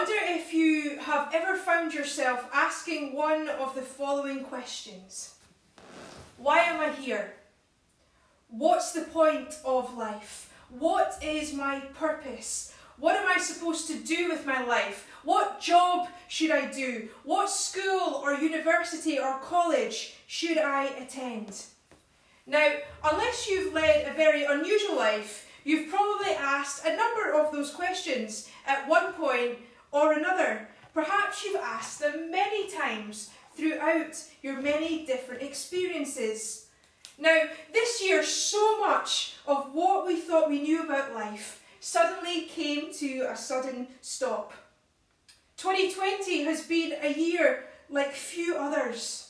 wonder if you have ever found yourself asking one of the following questions. Why am I here? What's the point of life? What is my purpose? What am I supposed to do with my life? What job should I do? What school or university or college should I attend? Now, unless you've led a very unusual life, you've probably asked a number of those questions at one point or another. Perhaps you've asked them many times throughout your many different experiences. Now, this year, so much of what we thought we knew about life suddenly came to a sudden stop. 2020 has been a year like few others.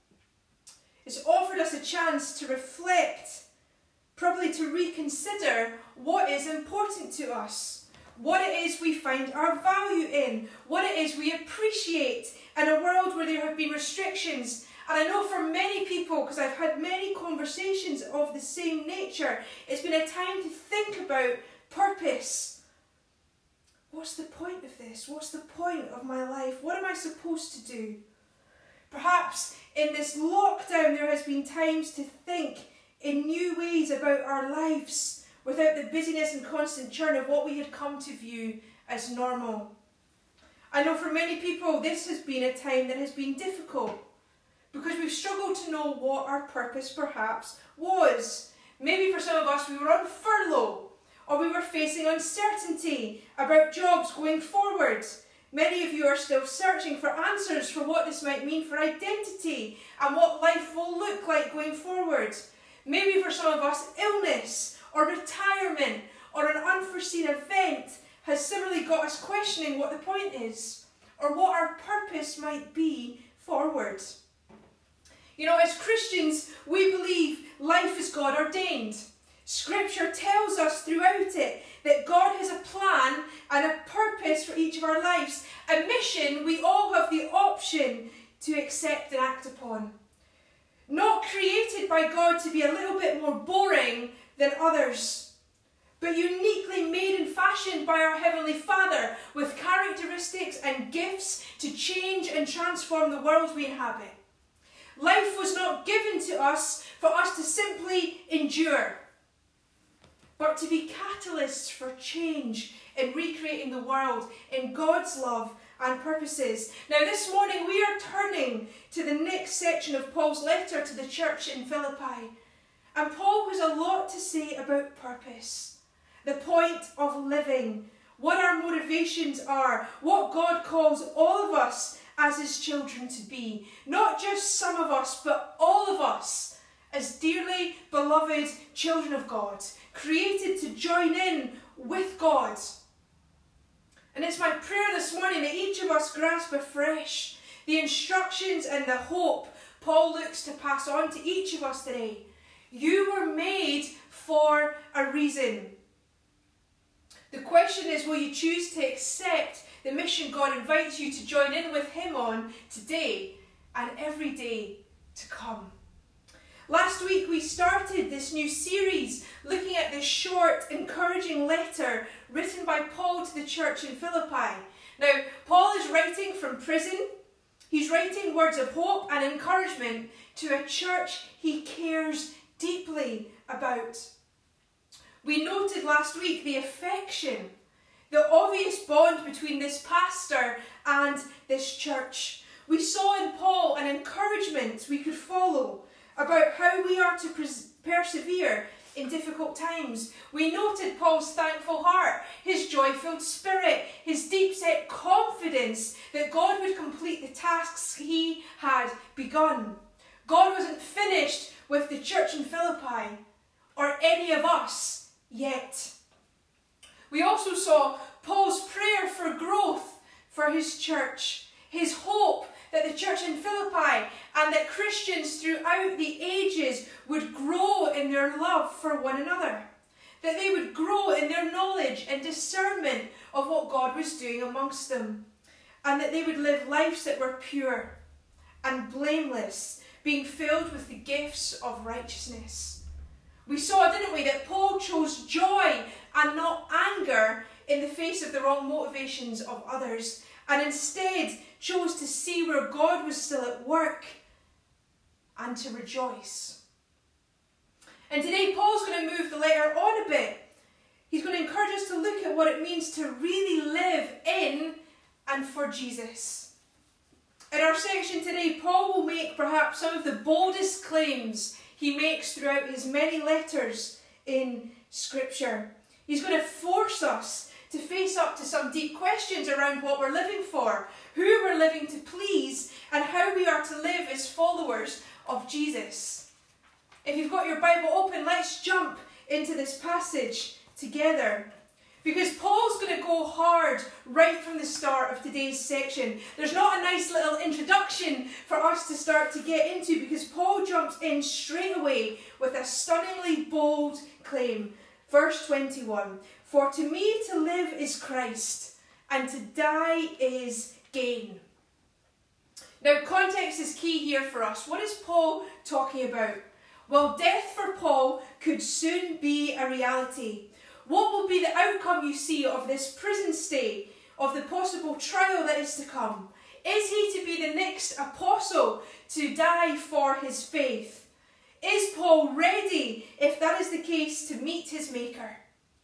It's offered us a chance to reflect, probably to reconsider what is important to us, what it is we find our value in, what it is we appreciate in a world where there have been restrictions. And I know for many people, because I've had many conversations of the same nature, it's been a time to think about purpose. What's the point of this? What's the point of my life? What am I supposed to do? Perhaps in this lockdown there has been times to think in new ways about our lives without the busyness and constant churn of what we had come to view as normal. I know for many people this has been a time that has been difficult because we've struggled to know what our purpose perhaps was. Maybe for some of us we were on furlough, or we were facing uncertainty about jobs going forward. Many of you are still searching for answers for what this might mean for identity and what life will look like going forward. Maybe for some of us, illness or retirement or an unforeseen event has similarly got us questioning what the point is or what our purpose might be forward. You know, as Christians, we believe life is God ordained. Scripture tells us throughout it that God has a plan and a purpose for each of our lives, a mission we all have the option to accept and act upon. Not created by God to be a little bit more boring than others, but uniquely made and fashioned by our Heavenly Father with characteristics and gifts to change and transform the world we inhabit. Life was not given to us for us to simply endure, but to be catalysts for change in recreating the world in God's love and purposes. Now this morning we are turning to the next section of Paul's letter to the church in Philippi. And Paul has a lot to say about purpose, the point of living, what our motivations are, what God calls all of us as his children to be. Not just some of us, but all of us as dearly beloved children of God, created to join in with God. And it's my prayer this morning that each of us grasp afresh the instructions and the hope Paul looks to pass on to each of us today. You were made for a reason. The question is, will you choose to accept the mission God invites you to join in with him on today and every day to come? Last week we started this new series looking at this short, encouraging letter written by Paul to the church in Philippi. Now, Paul is writing from prison. He's writing words of hope and encouragement to a church he cares deeply about. We noted last week the affection, the obvious bond between this pastor and this church. We saw in Paul an encouragement we could follow about how we are to persevere in difficult times. We noted Paul's thankful heart, his joy-filled spirit, his deep-set confidence that God would complete the tasks he had begun. God wasn't finished with the church in Philippi or any of us yet. We also saw Paul's prayer for growth for his church, his hope that the church in Philippi and that Christians throughout the ages would grow in their love for one another, that they would grow in their knowledge and discernment of what God was doing amongst them, and that they would live lives that were pure and blameless, being filled with the gifts of righteousness. We saw, didn't we, that Paul chose joy and not anger in the face of the wrong motivations of others, and instead chose to see where God was still at work and to rejoice. And today Paul's going to move the letter on a bit. He's going to encourage us to look at what it means to really live in and for Jesus. In our section today, Paul will make perhaps some of the boldest claims he makes throughout his many letters in Scripture. He's going to force us to face up to some deep questions around what we're living for, who we're living to please, and how we are to live as followers of Jesus. If you've got your Bible open, let's jump into this passage together. Because Paul's going to go hard right from the start of today's section. There's not a nice little introduction for us to start to get into, because Paul jumps in straight away with a stunningly bold claim. Verse 21, "For to me to live is Christ, and to die is gain." Now, context is key here for us. What is Paul talking about? Well, death for Paul could soon be a reality. What will be the outcome, you see, of this prison stay, of the possible trial that is to come? Is he to be the next apostle to die for his faith? Is Paul ready, if that is the case, to meet his Maker?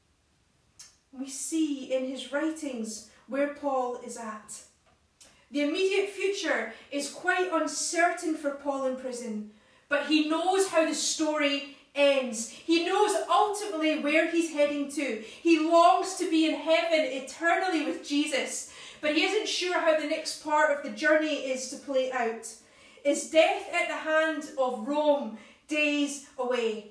We see in his writings where Paul is at. The immediate future is quite uncertain for Paul in prison, but he knows how the story ends. He knows ultimately where he's heading to. He longs to be in heaven eternally with Jesus, but he isn't sure how the next part of the journey is to play out. Is death at the hand of Rome days away?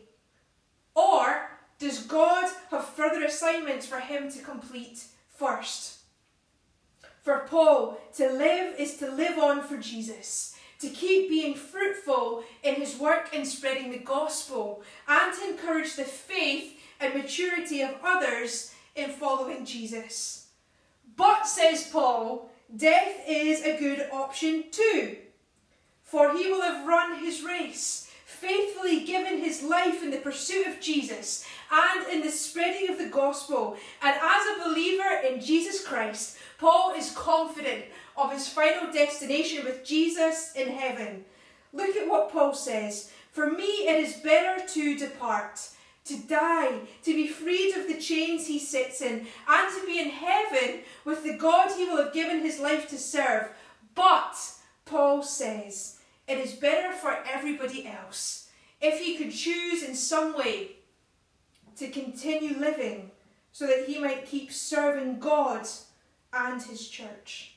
Or does God have further assignments for him to complete first? For Paul, to live is to live on for Jesus, to keep being fruitful in his work in spreading the gospel, and to encourage the faith and maturity of others in following Jesus. But, says Paul, death is a good option too, for he will have run his race, faithfully given his life in the pursuit of Jesus and in the spreading of the gospel. And as a believer in Jesus Christ, Paul is confident of his final destination with Jesus in heaven. Look at what Paul says. "For me it is better to depart, to die, to be freed of the chains he sits in, and to be in heaven with the God he will have given his life to serve. But," Paul says, "it is better for everybody else if he could choose in some way to continue living so that he might keep serving God and his church."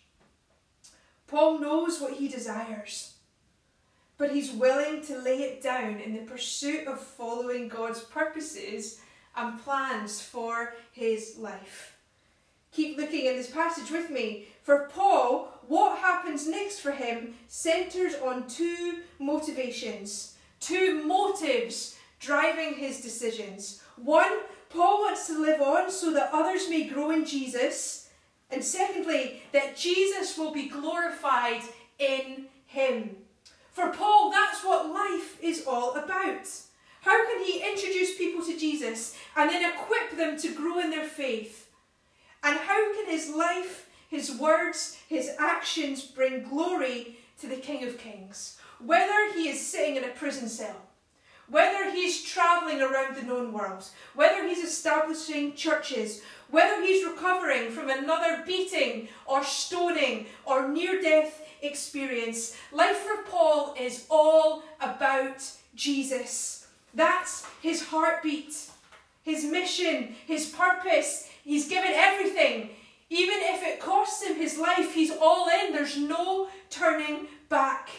Paul knows what he desires, but he's willing to lay it down in the pursuit of following God's purposes and plans for his life. Keep looking in this passage with me. For Paul, what happens next for him centres on two motivations, two motives driving his decisions. One, Paul wants to live on so that others may grow in Jesus. And secondly, that Jesus will be glorified in him. For Paul, that's what life is all about. How can he introduce people to Jesus and then equip them to grow in their faith? And how can his life, his words, his actions bring glory to the King of Kings? Whether he is sitting in a prison cell, whether he's travelling around the known world, whether he's establishing churches, whether he's recovering from another beating or stoning or near-death experience, life for Paul is all about Jesus. That's his heartbeat, his mission, his purpose. He's given everything. Even if it costs him his life, he's all in. There's no turning back.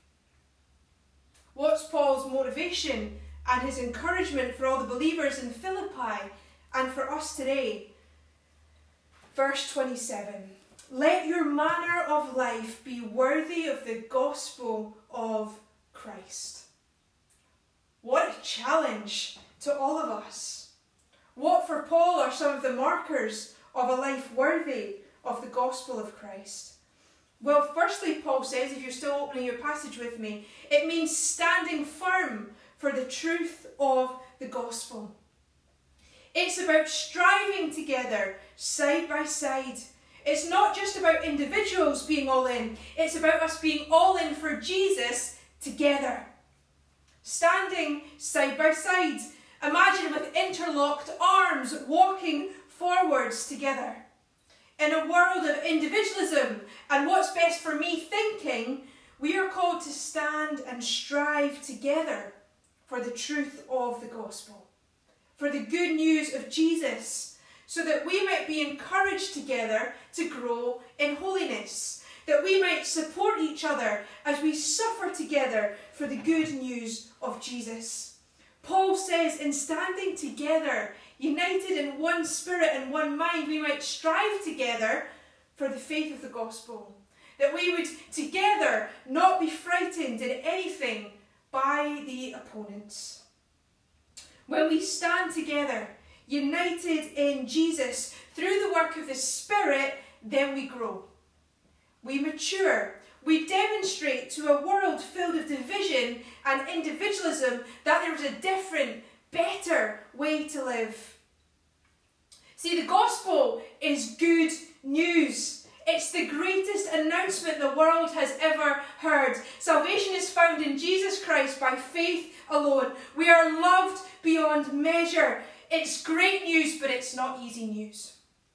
What's Paul's motivation and his encouragement for all the believers in Philippi and for us today? Verse 27, "Let your manner of life be worthy of the gospel of Christ." What a challenge to all of us. What for Paul are some of the markers of a life worthy of the gospel of Christ? Well, firstly, Paul says, if you're still opening your passage with me, it means standing firm for the truth of the gospel. It's about striving together side by side. It's not just about individuals being all in. It's about us being all in for Jesus together. Standing side by side. Imagine with interlocked arms walking forwards together. In a world of individualism and what's best for me thinking, we are called to stand and strive together for the truth of the gospel, for the good news of Jesus, so that we might be encouraged together to grow in holiness, that we might support each other as we suffer together for the good news of Jesus. Paul says, in standing together, united in one spirit and one mind, we might strive together for the faith of the gospel. That we would together not be frightened in anything by the opponents. When we stand together, united in Jesus, through the work of the Spirit, then we grow. We mature. We demonstrate to a world filled with division and individualism that there is a different, better way to live. See, the gospel is good news. It's the greatest announcement the world has ever heard. Salvation is found in Jesus Christ by faith alone. We are loved beyond measure. It's great news, but it's not easy news.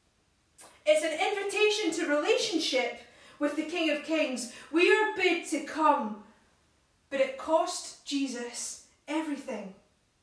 It's an invitation to relationship with the King of Kings. We are bid to come, but it cost Jesus everything.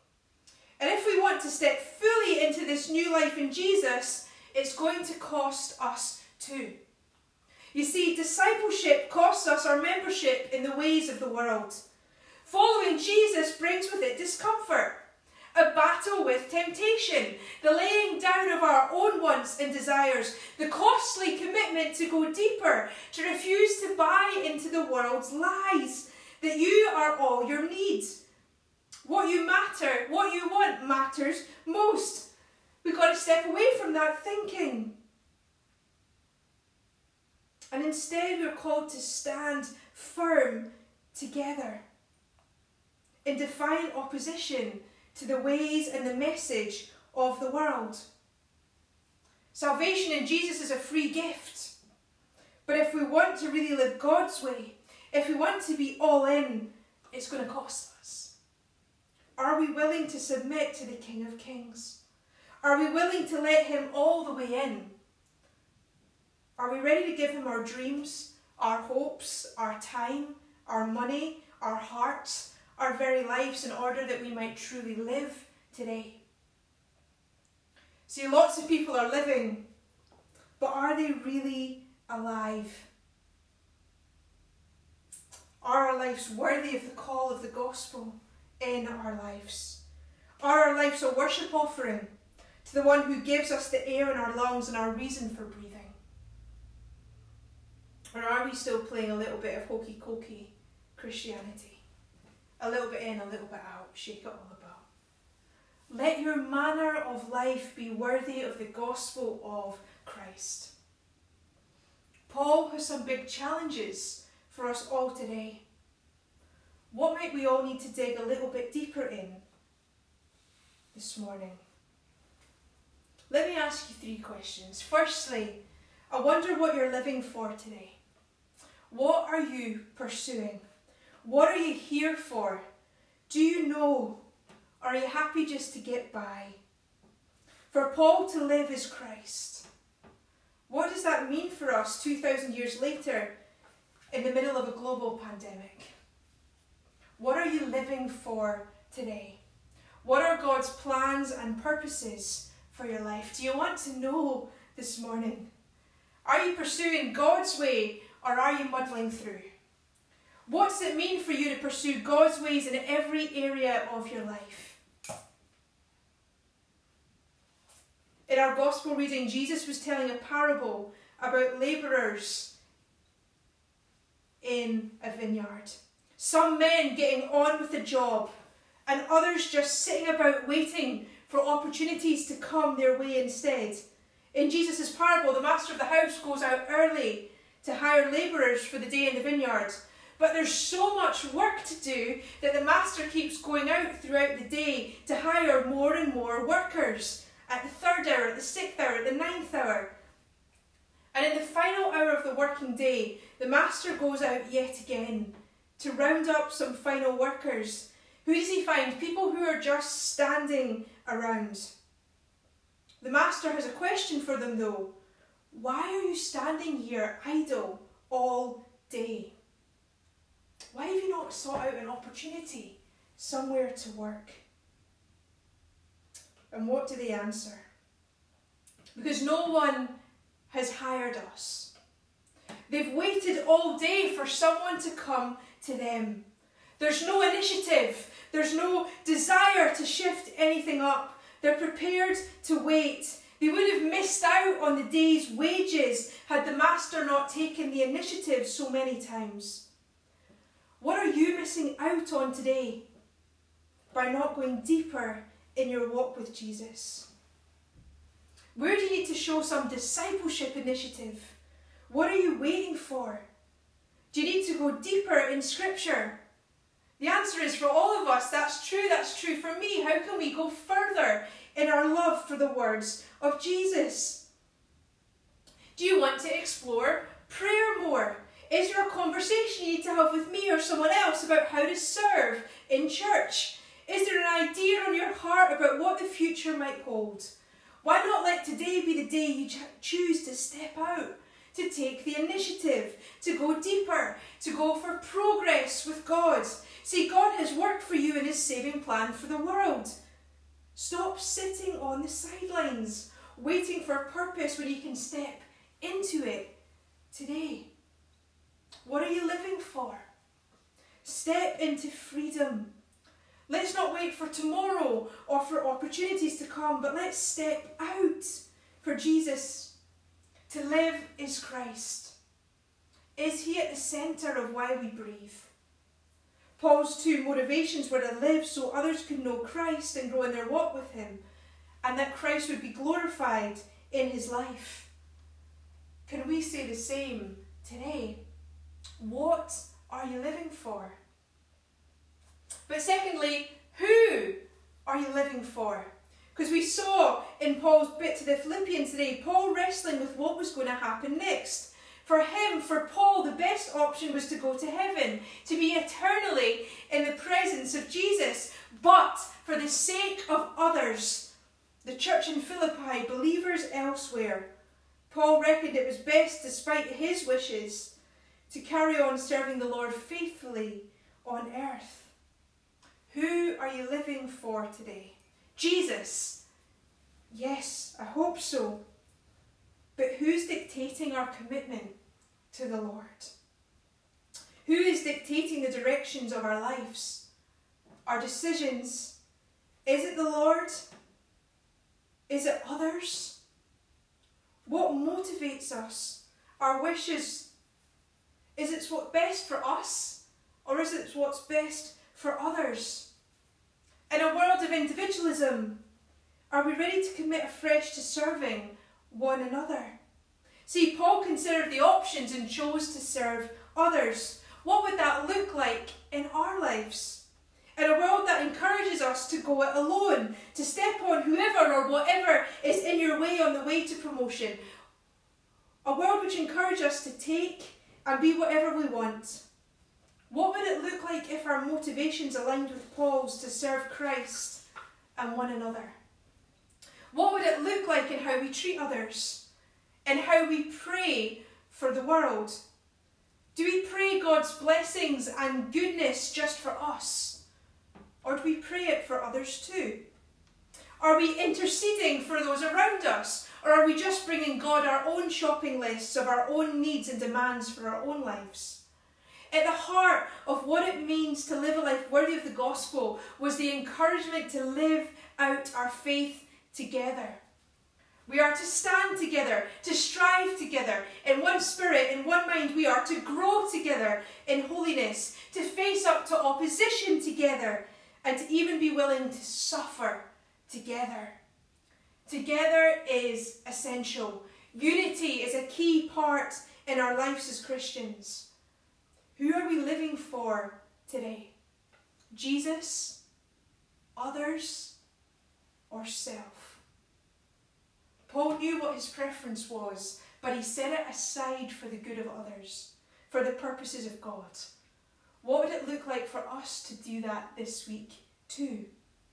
And if we want to step fully into this new life in Jesus, it's going to cost us too. You see, discipleship costs us our membership in the ways of the world. Following Jesus brings with it discomfort, a battle with temptation, the laying down of our own wants and desires, the costly commitment to go deeper, to refuse to buy into the world's lies, that you are all your needs. What you want matters most. We've got to step away from that thinking. And instead we're called to stand firm together in defiant opposition to the ways and the message of the world. Salvation in Jesus is a free gift. But if we want to really live God's way, if we want to be all in, it's going to cost us. Are we willing to submit to the King of Kings? Are we willing to let him all the way in? Are we ready to give him our dreams, our hopes, our time, our money, our hearts, our very lives in order that we might truly live today? See, lots of people are living, but are they really alive? Are our lives worthy of the call of the gospel in our lives? Are our lives a worship offering to the one who gives us the air in our lungs and our reason for breathing? Or are we still playing a little bit of hokey-cokey Christianity? A little bit in, a little bit out, shake it all about. Let your manner of life be worthy of the gospel of Christ. Paul has some big challenges for us all today. What might we all need to dig a little bit deeper in this morning? Let me ask you 3 questions. Firstly, I wonder what you're living for today. What are you pursuing? What are you here for? Do you know? Or are you happy just to get by? For Paul, to live is Christ. What does that mean for us 2,000 years later in the middle of a global pandemic? What are you living for today? What are God's plans and purposes for your life? Do you want to know this morning? Are you pursuing God's way, or are you muddling through? What's it mean for you to pursue God's ways in every area of your life? In our gospel reading, Jesus was telling a parable about labourers in a vineyard. Some men getting on with the job, and others just sitting about waiting for opportunities to come their way instead. In Jesus' parable, the master of the house goes out early to hire labourers for the day in the vineyard. But there's so much work to do that the master keeps going out throughout the day to hire more and more workers. at the 3rd hour, at the 6th hour, at the 9th hour. And in the final hour of the working day, the master goes out yet again to round up some final workers. Who does he find? People who are just standing around. The master has a question for them though. Why are you standing here idle all day? Why have you not sought out an opportunity somewhere to work? And what do they answer? Because no one has hired us. They've waited all day for someone to come to them. There's no initiative. There's no desire to shift anything up. They're prepared to wait. They would have missed out on the day's wages had the master not taken the initiative so many times. What are you missing out on today by not going deeper in your walk with Jesus? Where do you need to show some discipleship initiative? What are you waiting for? Do you need to go deeper in Scripture? The answer is for all of us, that's true for me. How can we go further in our love for the words of Jesus? Do you want to explore prayer more? Is there a conversation you need to have with me or someone else about how to serve in church? Is there an idea on your heart about what the future might hold? Why not let today be the day you choose to step out, to take the initiative, to go deeper, to go for progress with God? See, God has work for you in His saving plan for the world. Stop sitting on the sidelines, waiting for a purpose when you can step into it today. What are you living for? Step into freedom. Let's not wait for tomorrow or for opportunities to come, but let's step out for Jesus. To live is Christ. Is He at the centre of why we breathe? Paul's 2 motivations were to live so others could know Christ and grow in their walk with Him, and that Christ would be glorified in his life. Can we say the same today? What are you living for? But secondly, who are you living for? Because we saw in Paul's bit to the Philippians today, Paul wrestling with what was going to happen next. For him, for Paul, the best option was to go to heaven, to be eternally in the presence of Jesus. But for the sake of others, the church in Philippi, believers elsewhere, Paul reckoned it was best, despite his wishes, to carry on serving the Lord faithfully on earth. Who are you living for today? Jesus? Yes, I hope so. But who's dictating our commitment to the Lord? Who is dictating the directions of our lives? Our decisions? Is it the Lord? Is it others? What motivates us? Our wishes? Is it what's best for us? Or is it what's best for others? In a world of individualism, are we ready to commit afresh to serving one another? See, Paul considered the options and chose to serve others. What would that look like in our lives? In a world that encourages us to go it alone, to step on whoever or whatever is in your way on the way to promotion. A world which encourages us to take and be whatever we want. What would it look like if our motivations aligned with Paul's to serve Christ and one another? What would it look like in how we treat others? In how we pray for the world? Do we pray God's blessings and goodness just for us? Or do we pray it for others too? Are we interceding for those around us? Or are we just bringing God our own shopping lists of our own needs and demands for our own lives? At the heart of what it means to live a life worthy of the gospel was the encouragement to live out our faith together. We are to stand together, to strive together. In one spirit, in one mind, we are to grow together in holiness, to face up to opposition together, and to even be willing to suffer together. Together is essential. Unity is a key part in our lives as Christians. Who are we living for today? Jesus, others, or self? Paul knew what his preference was, but he set it aside for the good of others, for the purposes of God. What would it look like for us to do that this week too?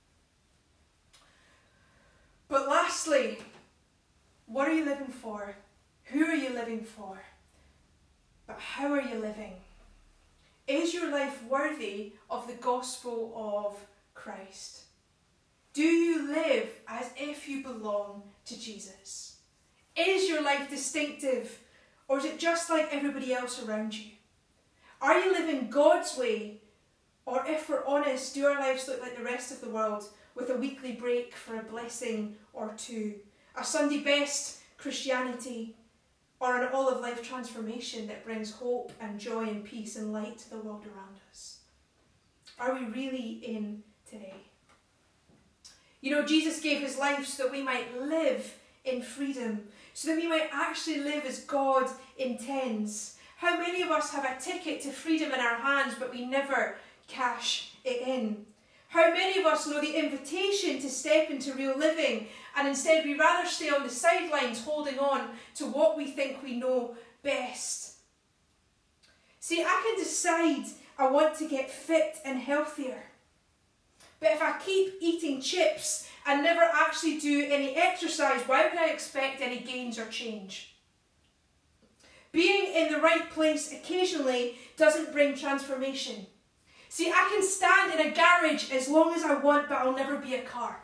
But lastly, what are you living for? Who are you living for? But how are you living? Is your life worthy of the gospel of Christ? Do you live as if you belong to Jesus? Is your life distinctive, or is it just like everybody else around you? Are you living God's way, or if we're honest, do our lives look like the rest of the world, with a weekly break for a blessing or two, a Sunday best Christianity, or an all-of-life transformation that brings hope and joy and peace and light to the world around us? Are we really in today? You know, Jesus gave his life so that we might live in freedom, so that we might actually live as God intends. How many of us have a ticket to freedom in our hands, but we never cash it in? How many of us know the invitation to step into real living, and instead we rather stay on the sidelines holding on to what we think we know best? See, I can decide I want to get fit and healthier. But if I keep eating chips and never actually do any exercise, why would I expect any gains or change? Being in the right place occasionally doesn't bring transformation. See, I can stand in a garage as long as I want, but I'll never be a car.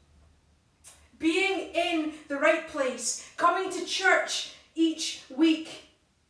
Being in the right place, coming to church each week,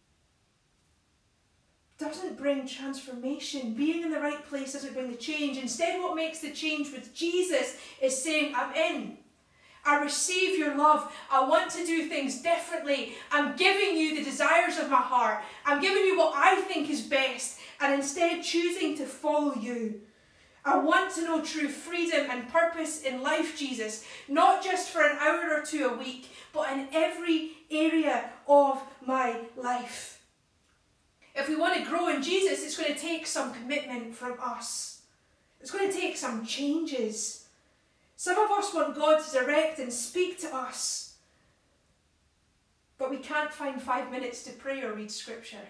doesn't bring transformation. Being in the right place doesn't bring the change. Instead, what makes the change with Jesus is saying, I'm in. I receive your love. I want to do things differently. I'm giving you the desires of my heart. I'm giving you what I think is best, and instead choosing to follow you. I want to know true freedom and purpose in life, Jesus, not just for an hour or two a week, but in every area of my life. If we want to grow in Jesus, it's going to take some commitment from us. It's going to take some changes. Some of us want God to direct and speak to us, but we can't find 5 minutes to pray or read scripture.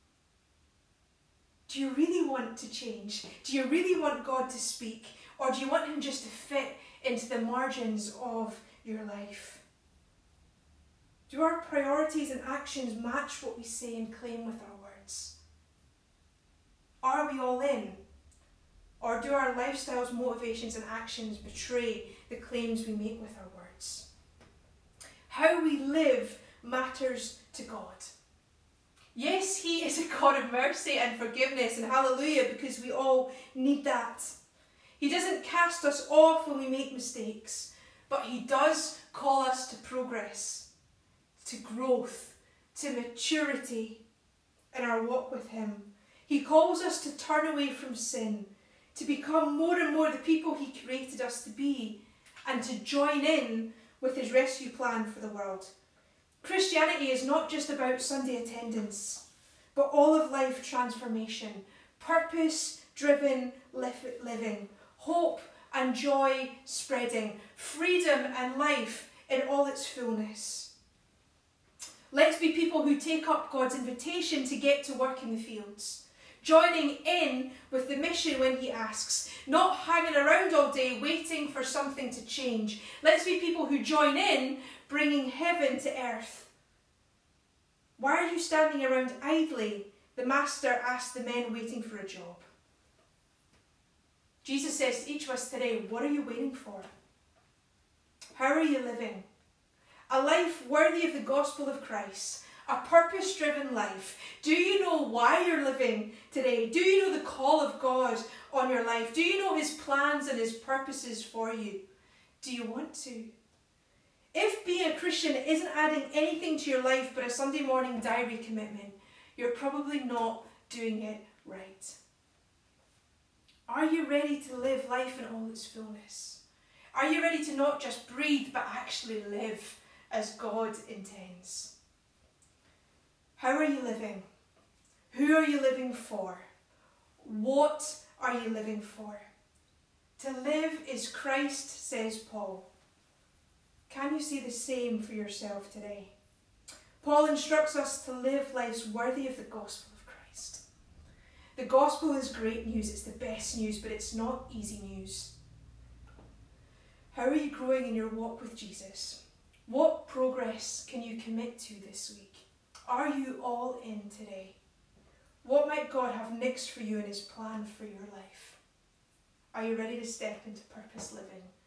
Do you really want to change? Do you really want God to speak? Or do you want him just to fit into the margins of your life? Do our priorities and actions match what we say and claim with our words? Are we all in? Or do our lifestyles, motivations and actions betray the claims we make with our words? How we live matters to God. Yes, he is a God of mercy and forgiveness, and hallelujah, because we all need that. He doesn't cast us off when we make mistakes, but he does call us to progress, to growth, to maturity in our walk with him. He calls us to turn away from sin, to become more and more the people he created us to be, and to join in with his rescue plan for the world. Christianity is not just about Sunday attendance, but all of life transformation, purpose-driven living, hope and joy spreading, freedom and life in all its fullness. Let's be people who take up God's invitation to get to work in the fields, joining in with the mission when he asks, not hanging around all day waiting for something to change. Let's be people who join in, bringing heaven to earth. Why are you standing around idly? The master asked the men waiting for a job. Jesus says to each of us today, what are you waiting for? How are you living? A life worthy of the gospel of Christ, a purpose-driven life. Do you know why you're living today? Do you know the call of God on your life? Do you know his plans and his purposes for you? Do you want to? If being a Christian isn't adding anything to your life but a Sunday morning diary commitment, you're probably not doing it right. Are you ready to live life in all its fullness? Are you ready to not just breathe but actually live as God intends? How are you living? Who are you living for? What are you living for? To live is Christ, says Paul. Can you see the same for yourself today? Paul instructs us to live lives worthy of the gospel of Christ. The gospel is great news, it's the best news, but it's not easy news. How are you growing in your walk with Jesus? What progress can you commit to this week? Are you all in today? What might God have next for you in his plan for your life? Are you ready to step into purpose living?